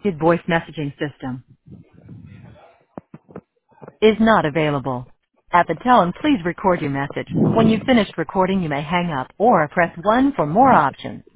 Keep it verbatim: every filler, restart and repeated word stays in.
Your voice messaging system is not available. At the tone, please record your message. When you've finished recording, you may hang up or press one for more options.